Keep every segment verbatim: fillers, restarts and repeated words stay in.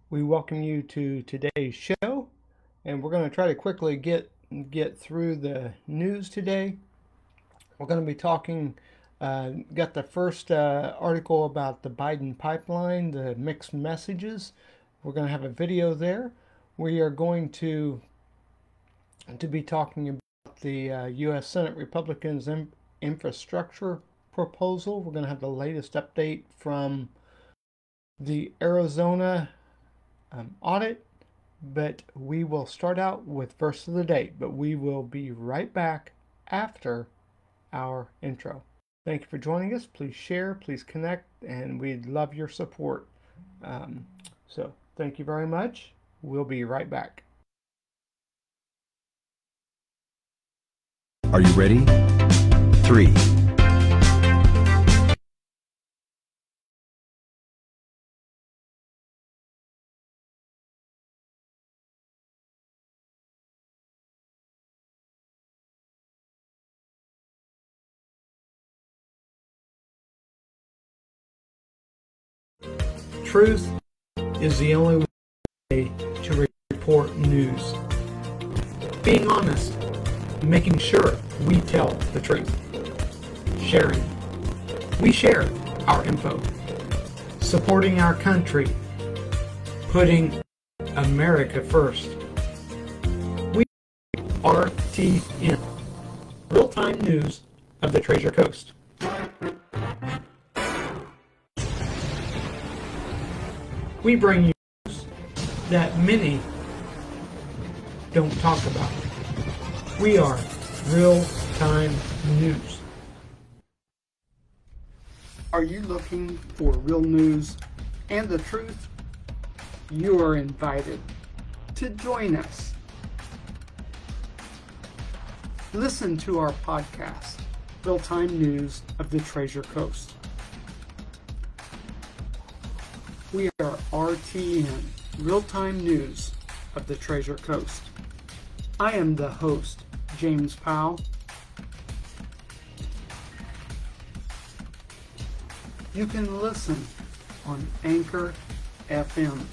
We welcome you to today's show, and we're going to try to quickly get get through the news today. We're going to be talking, uh, got the first uh, article about the Biden pipeline, the mixed messages. We're going to have a video there. We are going to to be talking about the uh, U S Senate Republicans' in- infrastructure proposal. We're going to have the latest update from the Arizona um, audit, but we will start out with verse of the day. But we will be right back after our intro. Thank you for joining us. Please share, please connect, and we'd love your support. Um, so, thank you very much. We'll be right back. Are you ready? Three. Truth is the only way to report news. Being honest, making sure we tell the truth. Sharing. We share our info. Supporting our country. Putting America first. We are R T N, real-time news of the Treasure Coast. We bring you news that many don't talk about. We are real-time news. Are you looking for real news and the truth? You are invited to join us. Listen to our podcast, Real-Time News of the Treasure Coast. We are R T N, Real-Time News of the Treasure Coast. I am the host, James Powell. You can listen on Anchor F M.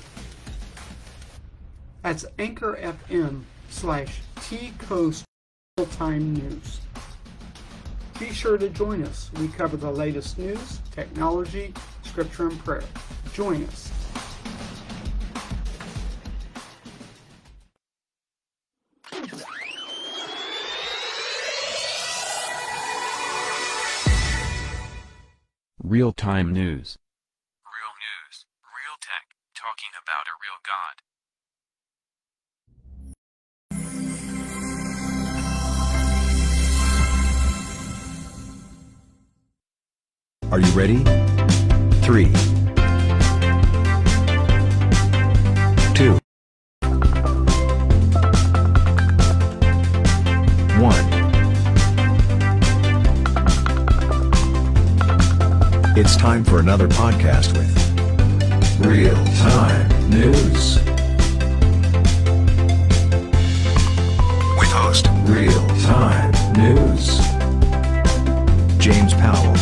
That's Anchor F M slash T Coast Real Time News. Be sure to join us. We cover the latest news, technology, scripture, and prayer. Join us. Real-time news. Real news, real tech, talking about a real God. Are you ready? Three. Two. One. It's time for another podcast with Real-Time News. With host Real-Time News, James Powell.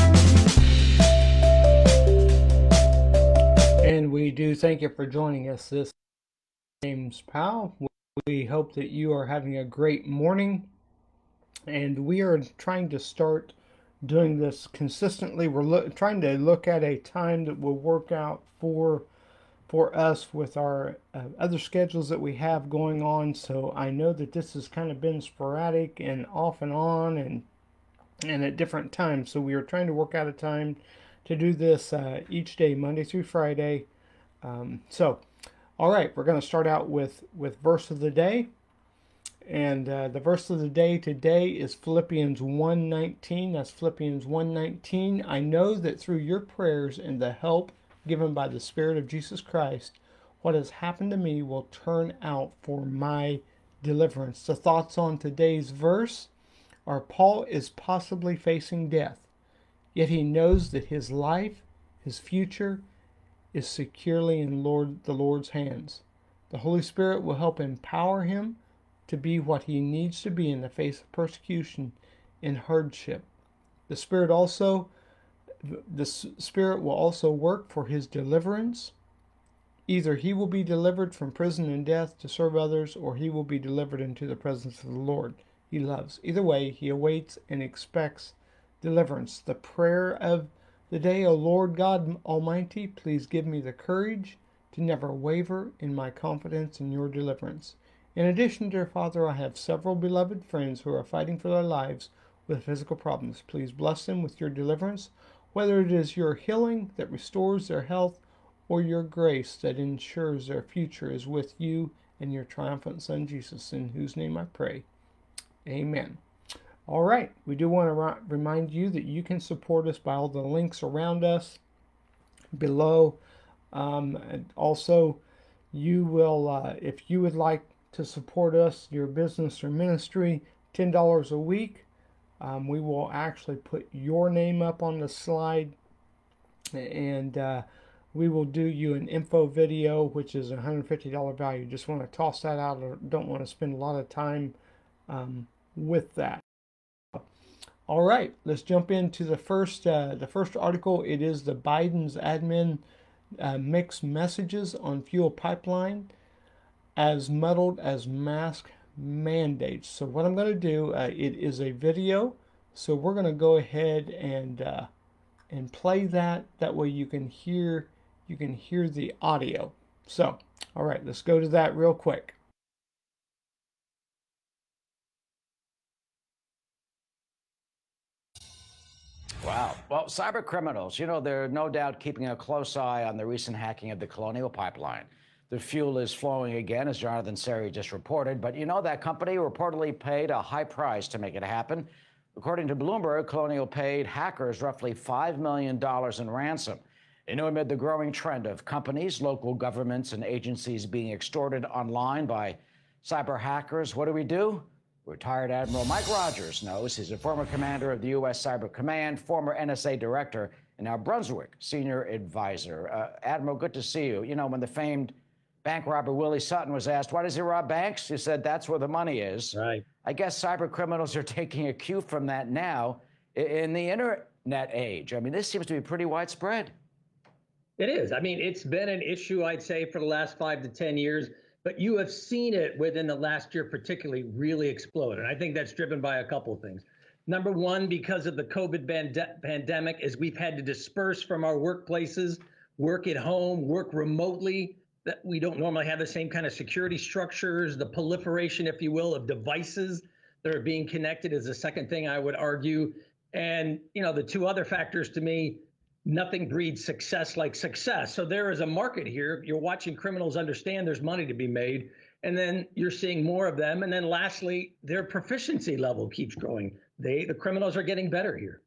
And we do thank you for joining us. This is James Powell. We hope that you are having a great morning. And we are trying to start doing this consistently. We're lo- trying to look at a time that will work out for for us with our uh, other schedules that we have going on. So I know that this has kind of been sporadic and off and on and and at different times. So we are trying to work out a time to do this uh, each day, Monday through Friday. Um, so, all right, we're going to start out with with verse of the day. And uh, the verse of the day today is Philippians one nineteen. That's Philippians one nineteen. I know that through your prayers and the help given by the Spirit of Jesus Christ, what has happened to me will turn out for my deliverance. The thoughts on today's verse are: Paul is possibly facing death, yet he knows that his life, his future, is securely in Lord the Lord's hands. The Holy Spirit will help empower him to be what he needs to be in the face of persecution and hardship. The Spirit also, the Spirit will also work for his deliverance Either he will be delivered from prison and death to serve others, or he will be delivered into the presence of the Lord he loves. Either way, he awaits and expects deliverance. The prayer of the day, O Lord God Almighty, please give me the courage to never waver in my confidence in your deliverance. In addition, dear Father, I have several beloved friends who are fighting for their lives with physical problems. Please bless them with your deliverance, whether it is your healing that restores their health or your grace that ensures their future is with you and your triumphant Son, Jesus, in whose name I pray. Amen. All right, we do want to remind you that you can support us by all the links around us below. Um, and also, you will, uh, if you would like to support us, your business or ministry, ten dollars a week. Um, we will actually put your name up on the slide, and uh, we will do you an info video, which is a one hundred fifty dollars value. Just want to toss that out, or don't want to spend a lot of time um, with that. All right, let's jump into the first uh, the first article. It is the Biden's admin uh, mixed messages on fuel pipeline as muddled as mask mandates. So what I'm going to do, uh, it is a video, so we're going to go ahead and uh, and play that. That way you can hear you can hear the audio. So, all right, let's go to that real quick. Wow. Well, cyber criminals, you know, they're no doubt keeping a close eye on the recent hacking of the Colonial Pipeline. The fuel is flowing again, as Jonathan Seri just reported, but you know that company reportedly paid a high price to make it happen. According to Bloomberg, Colonial paid hackers roughly five million dollars in ransom. You know, amid the growing trend of companies, local governments, and agencies being extorted online by cyber hackers, what do we do? Retired Admiral Mike Rogers knows. He's a former commander of the U S Cyber Command, former N S A director, and now Brunswick senior advisor. Uh, Admiral, good to see you. You know, when the famed bank robber Willie Sutton was asked, why does he rob banks? He said, that's where the money is. Right. I guess cyber criminals are taking a cue from that now in the internet age. I mean, this seems to be pretty widespread. It is. I mean, it's been an issue, I'd say, for the last five to ten years. But you have seen it within the last year particularly really explode. And I think that's driven by a couple of things. Number one, because of the COVID band- pandemic, as we've had to disperse from our workplaces, work at home, work remotely, that we don't normally have the same kind of security structures, the proliferation, if you will, of devices that are being connected is the second thing I would argue. And, you know, the two other factors to me, nothing breeds success like success. So there is a market here. You're watching criminals understand there's money to be made, and then you're seeing more of them. And then lastly, their proficiency level keeps growing. They, the criminals are getting better here.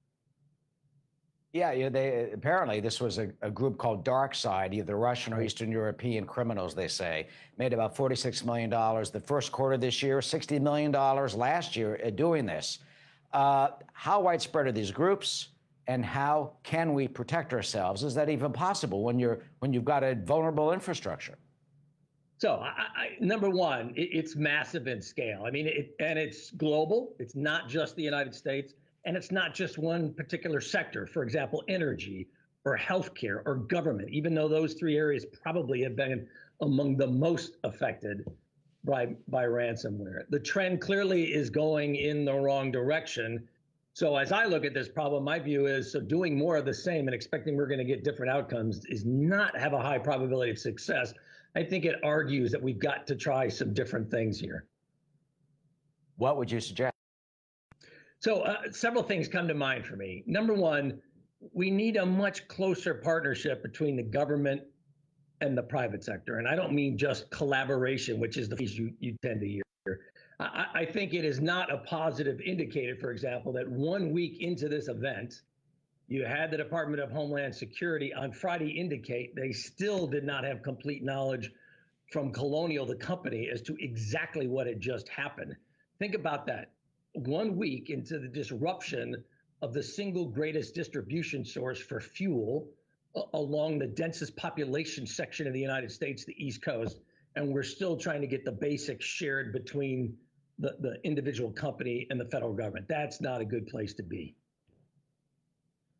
Yeah, yeah. They apparently this was a, a group called DarkSide, either Russian or Eastern European criminals. They say made about forty-six million dollars the first quarter this year, sixty million dollars last year at doing this. Uh, how widespread are these groups? And how can we protect ourselves? Is that even possible when you're when you've got a vulnerable infrastructure? So, I, I, number one, it, it's massive in scale. I mean, it, and it's global. It's not just the United States, and it's not just one particular sector. For example, energy or healthcare or government. Even though those three areas probably have been among the most affected by by ransomware, the trend clearly is going in the wrong direction. So as I look at this problem, my view is so doing more of the same and expecting we're going to get different outcomes is not have a high probability of success. I think it argues that we've got to try some different things here. What would you suggest? So uh, several things come to mind for me. Number one, we need a much closer partnership between the government and the private sector. And I don't mean just collaboration, which is the piece you, you tend to hear. I, I think it is not a positive indicator, for example, that one week into this event, you had the Department of Homeland Security on Friday indicate they still did not have complete knowledge from Colonial, the company, as to exactly what had just happened. Think about that. One week into the disruption of the single greatest distribution source for fuel uh, along the densest population section of the United States, the East Coast, and we're still trying to get the basics shared between the, the individual company and the federal government. That's not a good place to be.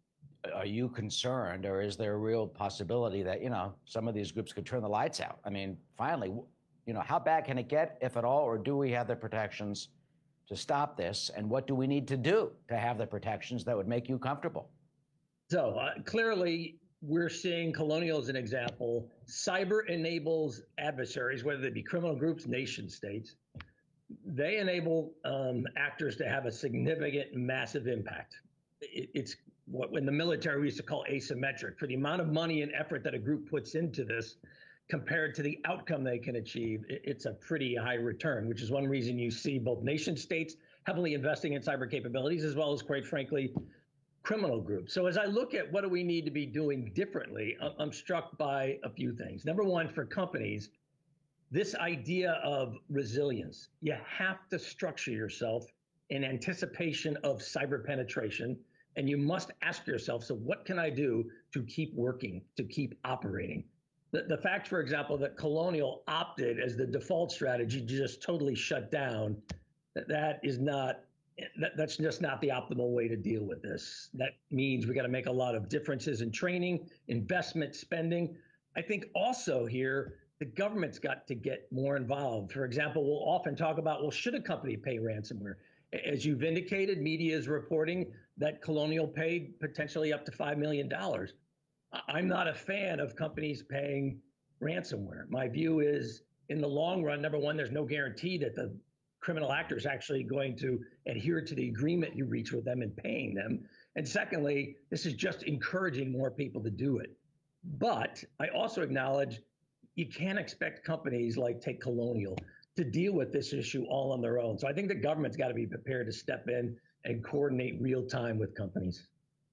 are you concerned, or is there a real possibility that, you know, some of these groups could turn the lights out? I mean, finally, you know, how bad can it get, if at all, or do we have the protections to stop this? And what do we need to do to have the protections that would make you comfortable? So uh, clearly, we're seeing Colonial as an example. Cyber enables adversaries, whether they be criminal groups, nation states. They enable um, actors to have a significant, massive impact. It, it's what in the military we used to call asymmetric. For the amount of money and effort that a group puts into this, compared to the outcome they can achieve, it, it's a pretty high return, which is one reason you see both nation states heavily investing in cyber capabilities, as well as, quite frankly, criminal groups. So as I look at what do we need to be doing differently, I'm struck by a few things. Number one, for companies, this idea of resilience. You have to structure yourself in anticipation of cyber penetration, and you must ask yourself, so what can I do to keep working, to keep operating? The, the fact, for example, that Colonial opted as the default strategy to just totally shut down, that, that is not, that, that's just not the optimal way to deal with this. That means we got to make a lot of differences in training, investment, spending. I think also here, the government's got to get more involved. For example, we'll often talk about, well, should a company pay ransomware? As you've indicated, media is reporting that Colonial paid potentially up to five million dollars. I'm not a fan of companies paying ransomware. My view is, in the long run, number one, there's no guarantee that the criminal actor is actually going to adhere to the agreement you reach with them in paying them. And secondly, this is just encouraging more people to do it. But I also acknowledge you can't expect companies like, take Colonial, to deal with this issue all on their own. So I think the government's got to be prepared to step in and coordinate real time with companies.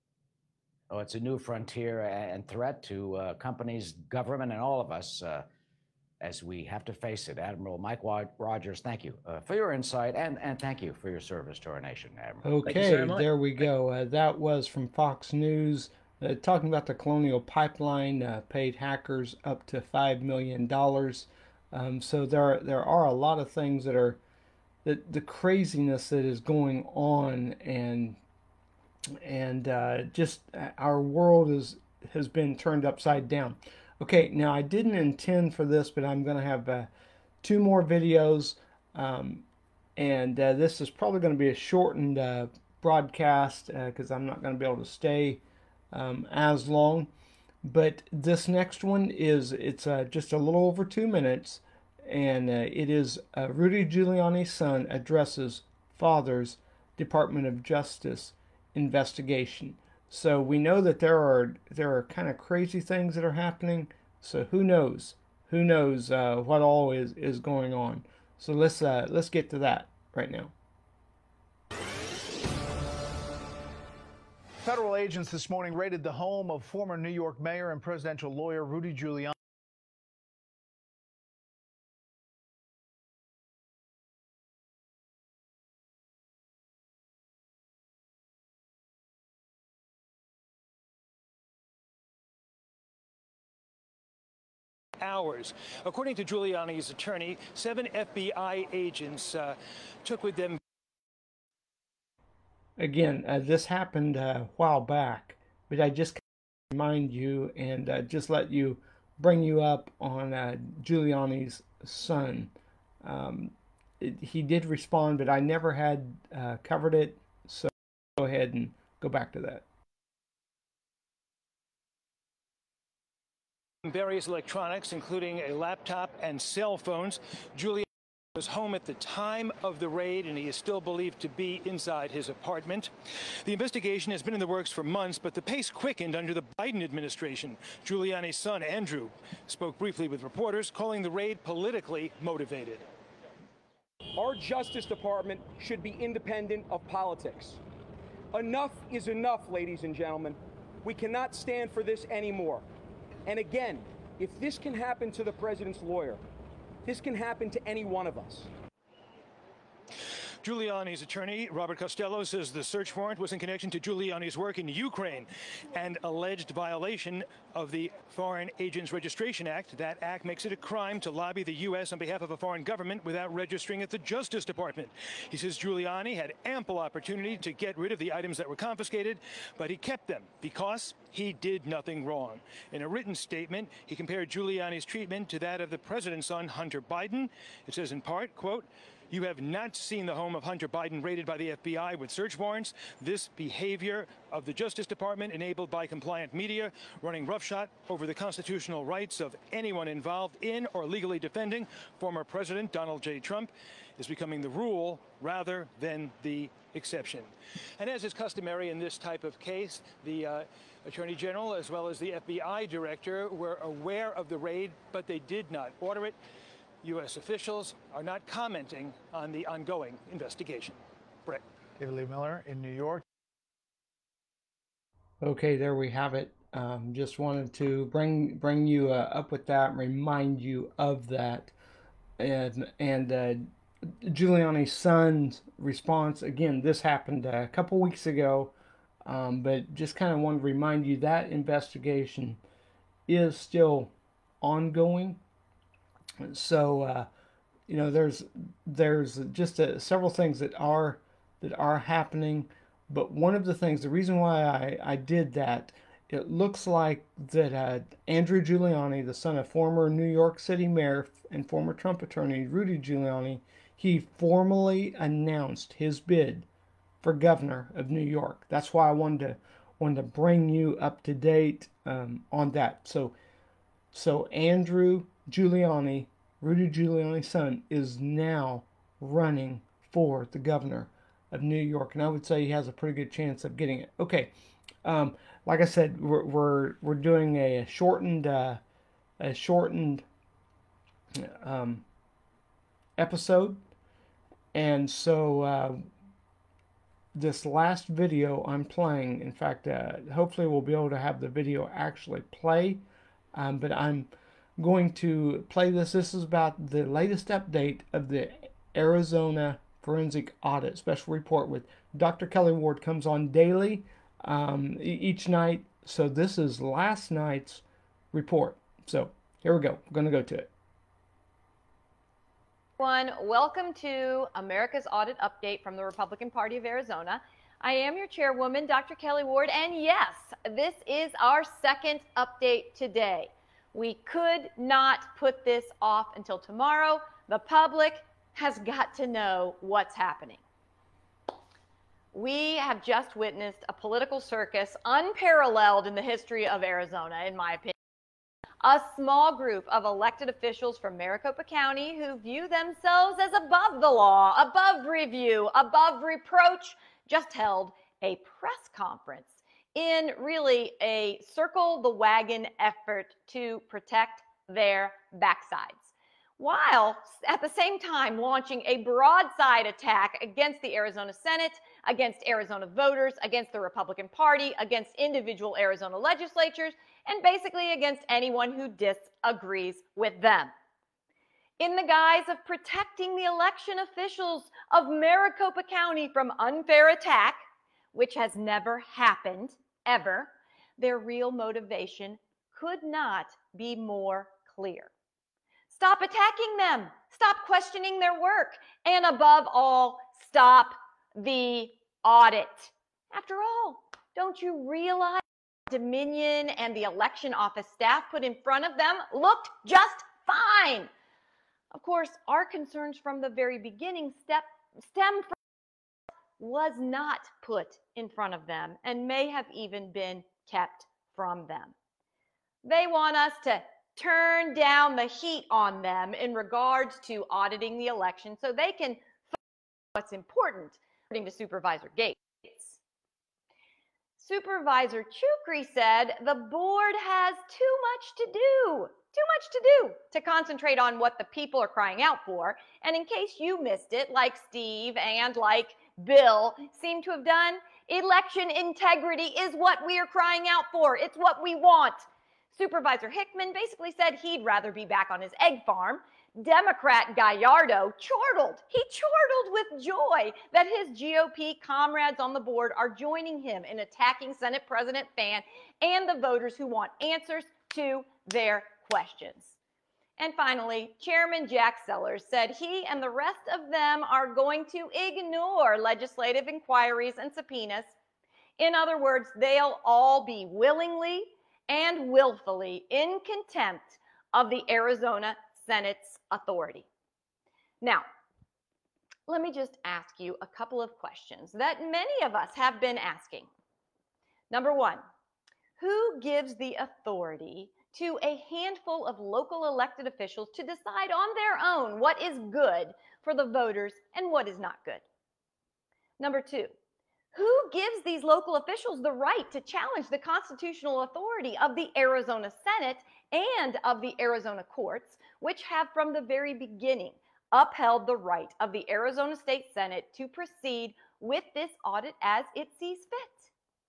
Oh, it's a new frontier and threat to uh, companies, government, and all of us uh, as we have to face it. Admiral Mike Rogers, thank you uh, for your insight, and, and thank you for your service to our nation, Admiral. Okay, there we go. Uh, that was from Fox News. Uh, talking about the Colonial Pipeline, uh, paid hackers up to five million dollars. Um, so there, there are a lot of things that are, that the craziness that is going on, and and uh, just our world is has been turned upside down. Okay, now I didn't intend for this, but I'm going to have uh, two more videos, um, and uh, this is probably going to be a shortened uh, broadcast because uh, I'm not going to be able to stay Um, as long, but this next one is it's uh, just a little over two minutes, and uh, it is uh, Rudy Giuliani's son addresses father's Department of Justice investigation. So we know that there are there are kind of crazy things that are happening. So who knows? Who knows uh, what all is is going on? So let's uh, let's get to that right now. Federal agents this morning raided the home of former New York Mayor and presidential lawyer Rudy Giuliani. Hours. According to Giuliani's attorney, seven F B I agents uh, took with them. Again, uh, this happened uh, a while back, but I just remind you and uh, just let you bring you up on uh, Giuliani's son. Um, it, he did respond, but I never had uh, covered it, so go ahead and go back to that. Various electronics, including a laptop and cell phones. Giuliani was home at the time of the raid, and he is still believed to be inside his apartment. The investigation has been in the works for months, but the pace quickened under the Biden administration. Giuliani's son, Andrew, spoke briefly with reporters, calling the raid politically motivated. Our Justice Department should be independent of politics. Enough is enough, ladies and gentlemen. We cannot stand for this anymore. And again, if this can happen to the president's lawyer, this can happen to any one of us. Giuliani's attorney, Robert Costello, says the search warrant was in connection to Giuliani's work in Ukraine and alleged violation of the Foreign Agents Registration Act. That act makes it a crime to lobby the U S on behalf of a foreign government without registering at the Justice Department. He says Giuliani had ample opportunity to get rid of the items that were confiscated, but he kept them because he did nothing wrong. In a written statement, he compared Giuliani's treatment to that of the president's son, Hunter Biden. It says in part, quote, "You have not seen the home of Hunter Biden raided by the F B I with search warrants. This behavior of the Justice Department, enabled by compliant media, running roughshod over the constitutional rights of anyone involved in or legally defending former President Donald J. Trump, is becoming the rule rather than the exception." And as is customary in this type of case, the uh, Attorney General as well as the F B I Director were aware of the raid, but they did not order it. U S officials are not commenting on the ongoing investigation. Brett. David Lee Miller in New York. Okay, there we have it. Um, just wanted to bring bring you uh, up with that and remind you of that. And and uh, Giuliani's son's response, again, this happened a couple weeks ago, um, but just kind of wanted to remind you that investigation is still ongoing. So, uh, you know, there's there's just uh, several things that are that are happening, but one of the things, the reason why I, I did that, it looks like that uh, Andrew Giuliani, the son of former New York City mayor and former Trump attorney Rudy Giuliani, he formally announced his bid for governor of New York. That's why I wanted to wanted to bring you up to date um, on that. So, so Andrew Giuliani, Rudy Giuliani's son, is now running for the governor of New York, and I would say he has a pretty good chance of getting it. Okay, um, like I said, we're we're, we're doing a shortened uh, a shortened um, episode, and so uh, this last video I'm playing. In fact, uh, hopefully we'll be able to have the video actually play, um, but I'm going to play this. This is about the latest update of the Arizona Forensic Audit Special Report with Doctor Kelly Ward. Comes on daily, um, each night. So this is last night's report. So here we go. We're going to go to it. Everyone, welcome to America's Audit Update from the Republican Party of Arizona. I am your chairwoman, Doctor Kelly Ward, and yes, this is our second update today. We could not put this off until tomorrow. The public has got to know what's happening. We have just witnessed a political circus unparalleled in the history of Arizona, in my opinion. A small group of elected officials from Maricopa County who view themselves as above the law, above review, above reproach, just held a press conference in really a circle the wagon effort to protect their backsides, while at the same time launching a broadside attack against the Arizona Senate, against Arizona voters, against the Republican Party, against individual Arizona legislatures, and basically against anyone who disagrees with them. In the guise of protecting the election officials of Maricopa County from unfair attack, which has never happened, ever, their real motivation could not be more clear. Stop attacking them. Stop questioning their work. And above all, stop the audit. After all, don't you realize Dominion and the election office staff put in front of them looked just fine? Of course, our concerns from the very beginning step, stem from was not put in front of them and may have even been kept from them. They want us to turn down the heat on them in regards to auditing the election so they can focus on what's important, according to Supervisor Gates. Supervisor Chukri said the board has too much to do, too much to do to concentrate on what the people are crying out for. And in case you missed it, like Steve and like Bill seem to have done, election integrity is what we are crying out for. It's what we want. Supervisor Hickman basically said he'd rather be back on his egg farm. Democrat Gallardo chortled. He chortled with joy that his G O P comrades on the board are joining him in attacking Senate President Fan and the voters who want answers to their questions. And finally, Chairman Jack Sellers said he and the rest of them are going to ignore legislative inquiries and subpoenas. In other words, they'll all be willingly and willfully in contempt of the Arizona Senate's authority. Now, let me just ask you a couple of questions that many of us have been asking. Number one, who gives the authority to a handful of local elected officials to decide on their own what is good for the voters and what is not good? Number two, who gives these local officials the right to challenge the constitutional authority of the Arizona Senate and of the Arizona courts, which have from the very beginning upheld the right of the Arizona State Senate to proceed with this audit as it sees fit?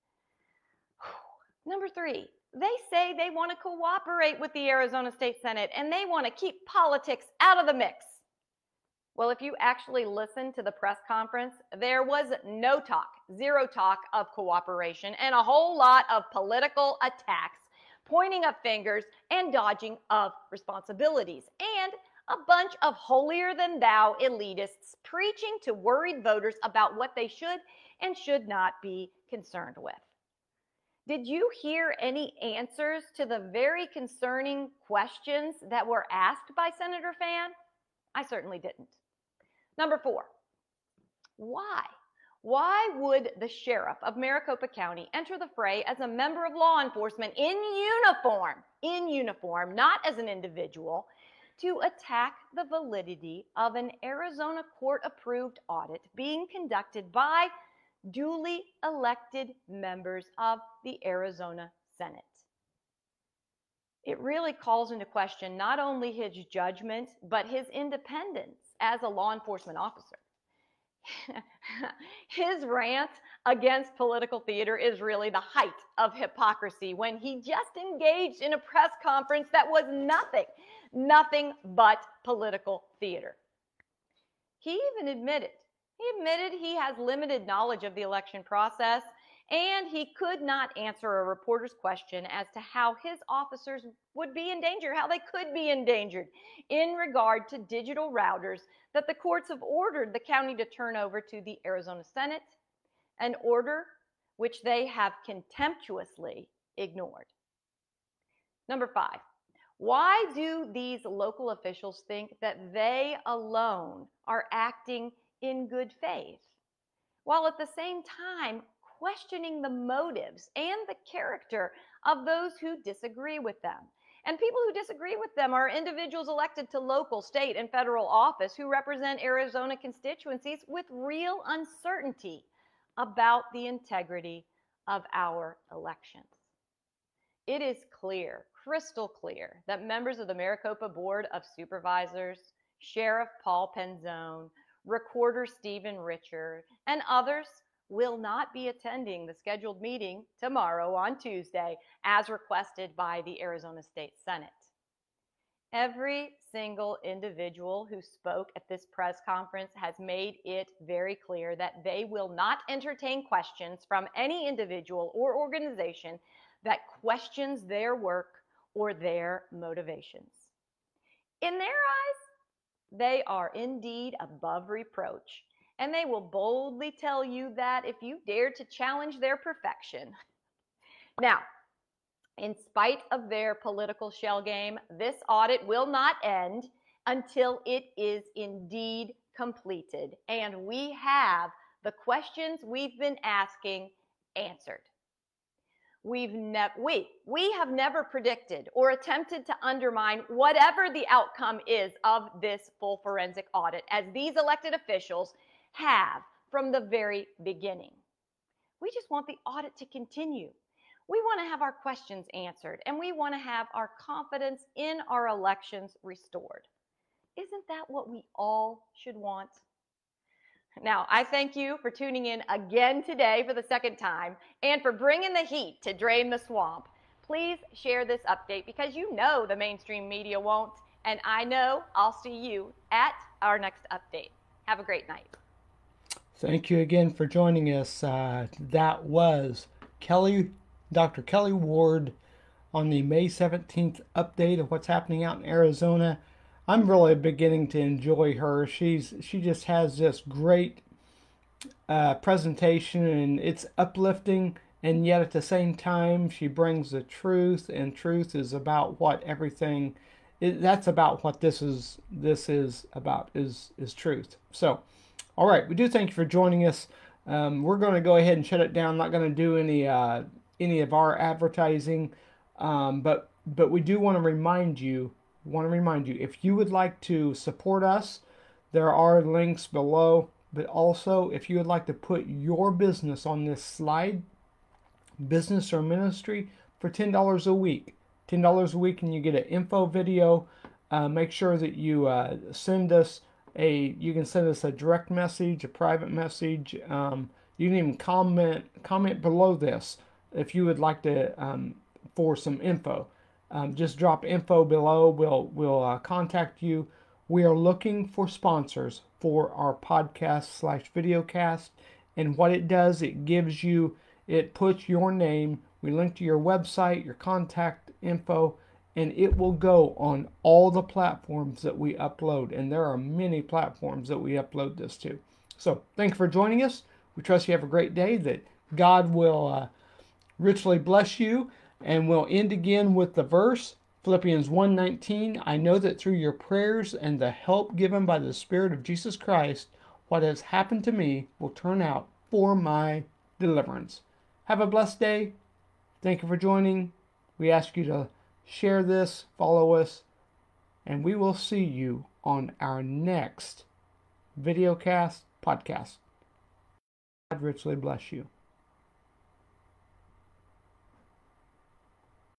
Number three, they say they want to cooperate with the Arizona State Senate and they want to keep politics out of the mix. Well, if you actually listened to the press conference, there was no talk, zero talk of cooperation and a whole lot of political attacks, pointing of fingers and dodging of responsibilities, and a bunch of holier-than-thou elitists preaching to worried voters about what they should and should not be concerned with. Did you hear any answers to the very concerning questions that were asked by Senator Fan? I certainly didn't. Number four, why? Why would the sheriff of Maricopa County enter the fray as a member of law enforcement in uniform, in uniform, not as an individual, to attack the validity of an Arizona court-approved audit being conducted by duly elected members of the Arizona Senate? It really calls into question not only his judgment, but his independence as a law enforcement officer. His rant against political theater is really the height of hypocrisy when he just engaged in a press conference that was nothing, nothing but political theater. He even admitted, he admitted he has limited knowledge of the election process, and he could not answer a reporter's question as to how his officers would be in danger, how they could be endangered in regard to digital routers that the courts have ordered the county to turn over to the Arizona Senate, an order which they have contemptuously ignored. Number five, why do these local officials think that they alone are acting in good faith, while at the same time questioning the motives and the character of those who disagree with them? And people who disagree with them are individuals elected to local, state, and federal office who represent Arizona constituencies with real uncertainty about the integrity of our elections. It is clear, crystal clear, that members of the Maricopa Board of Supervisors, Sheriff Paul Penzone, Recorder Stephen Richard, and others will not be attending the scheduled meeting tomorrow on Tuesday as requested by the Arizona State Senate. Every single individual who spoke at this press conference has made it very clear that they will not entertain questions from any individual or organization that questions their work or their motivations. In their eyes, they are indeed above reproach, and they will boldly tell you that if you dare to challenge their perfection. Now, in spite of their political shell game, this audit will not end until it is indeed completed, and we have the questions we've been asking answered. We've never, we, we have never predicted or attempted to undermine whatever the outcome is of this full forensic audit, as these elected officials have from the very beginning. We just want the audit to continue. We want to have our questions answered, and we want to have our confidence in our elections restored. Isn't that what we all should want? Now, I thank you for tuning in again today for the second time and for bringing the heat to Drain the Swamp. Please share this update because you know the mainstream media won't, and I know I'll see you at our next update. Have a great night. Thank you again for joining us. Uh, that was Kelly, Doctor Kelly Ward on the May seventeenth update of what's happening out in Arizona. I'm really beginning to enjoy her. She's she just has this great uh, presentation, and it's uplifting, and yet at the same time she brings the truth, and truth is about what everything it, that's about what this is this is about is is truth. So all right, we do thank you for joining us. Um, we're going to go ahead and shut it down. I'm not going to do any uh, any of our advertising, um, but but we do want to remind you want to remind you if you would like to support us, there are links below. But also, if you would like to put your business on this slide, business or ministry, for ten dollars a week, ten dollars a week, and you get an info video. Uh, make sure that you uh, send us. A, you can send us a direct message, a private message. Um, you can even comment comment below this if you would like to um, for some info. Um, just drop info below. We'll we'll uh, contact you. We are looking for sponsors for our podcast slash videocast, and what it does, it gives you, it puts your name. We link to your website, your contact info, and it will go on all the platforms that we upload. And there are many platforms that we upload this to. So thank you for joining us. We trust you have a great day, that God will uh, richly bless you. And we'll end again with the verse, Philippians one nineteen. I know that through your prayers and the help given by the Spirit of Jesus Christ, what has happened to me will turn out for my deliverance. Have a blessed day. Thank you for joining. We ask you to share this, follow us, and we will see you on our next videocast podcast. God richly bless you.